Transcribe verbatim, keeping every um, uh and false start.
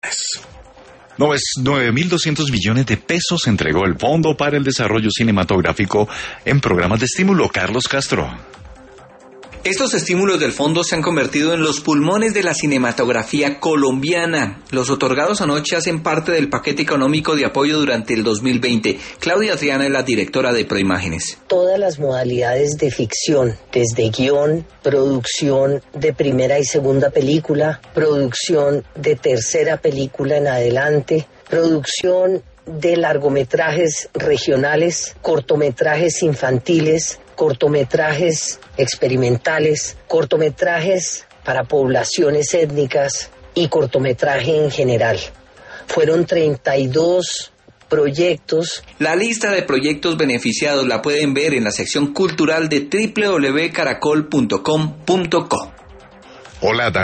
nueve mil doscientos millones de pesos entregó el Fondo para el Desarrollo Cinematográfico en programas de estímulo. Carlos Castro. Estos estímulos del fondo se han convertido en los pulmones de la cinematografía colombiana. Los otorgados anoche hacen parte del paquete económico de apoyo durante el dos mil veinte. Claudia Adriana es la directora de Proimágenes. Todas las modalidades de ficción, desde guión, producción de primera y segunda película, producción de tercera película en adelante, producción de largometrajes regionales, cortometrajes infantiles, cortometrajes experimentales, cortometrajes para poblaciones étnicas y cortometraje en general. Fueron treinta y dos proyectos. La lista de proyectos beneficiados la pueden ver en la sección cultural de doble u doble u doble u punto caracol punto com punto co. Hola,